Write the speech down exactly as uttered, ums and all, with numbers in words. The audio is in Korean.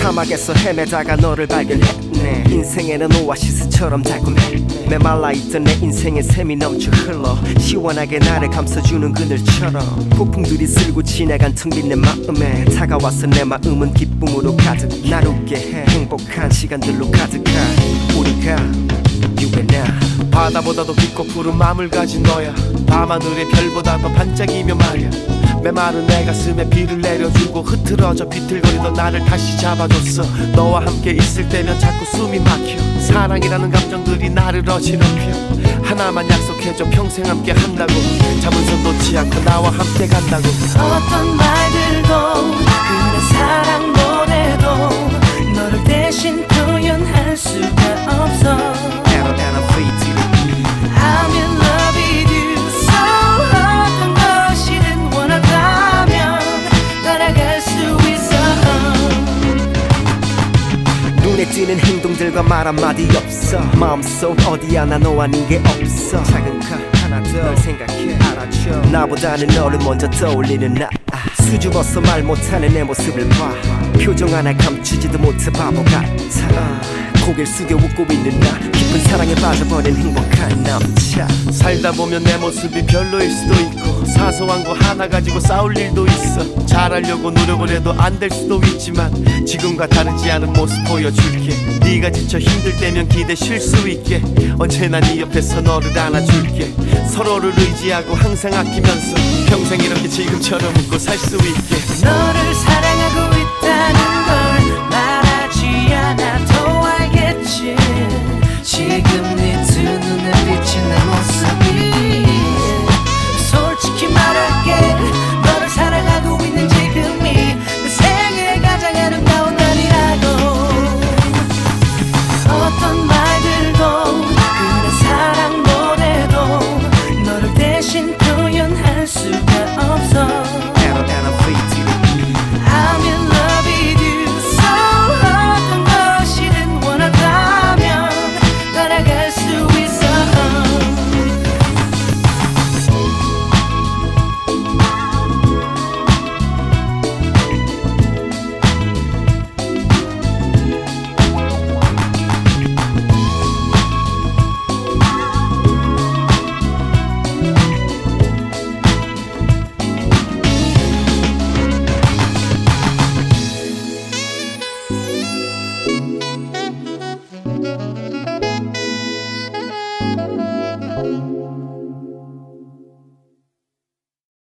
사막에서 헤매다가 너를 발견했네. 인생에는 오아시스처럼 달콤해. 메말라있던 내 인생에 샘이 넘쳐 흘러 시원하게 나를 감싸주는 그늘처럼 폭풍들이 쓸고 지나간 텅 빈 내 마음에 다가와서 내 마음은 기쁨으로 가득 날 웃게 해. 행복한 시간들로 가득한 우리가 You and I. 바다보다도 깊고 푸른 마음을 가진 너야. 밤하늘의 별보다 더 반짝이며 말야. 메마른 내 가슴에 비를 내려주고 흐트러져 비틀거리던 나를 다시 잡아줬어. 너와 함께 있을 때면 자꾸 숨이 막혀. 사랑이라는 감정들이 나를 어지럽혀. 하나만 약속해줘 평생 함께 한다고. 잡은 손 놓지 않고 나와 함께 간다고. 어떤 말들도 그런 사랑 노래도 너를 대신 표현할 수가 없어. I'm in love with you. So 어떤 것이든 원한다면 따라갈 수 있어. 눈에 띄는 행동들과 말 한마디 없어. 마음속 어디야 나 너 아닌 게 없어. 작은 카 하나 더 널 생각해 알아줘. 나보다는 너를 먼저 떠올리는 나. 수줍어서 말 못하는 내 모습을 봐. 표정 하나 감추지도 못해 바보 같아. 고개를 숙여 웃고 있는 나. 깊은 사랑에 빠져버린 행복한 남자. 살다 보면 내 모습이 별로일 수도 있고 사소한 거 하나 가지고 싸울 일도 있어. 잘하려고 노력을 해도 안 될 수도 있지만 지금과 다르지 않은 모습 보여줄게. 네가 지쳐 힘들 때면 기대 쉴 수 있게 언제나 네 옆에서 너를 안아줄게. 서로를 의지하고 항상 아끼면서 평생 이렇게 지금처럼 웃고 살 수 있게. 너를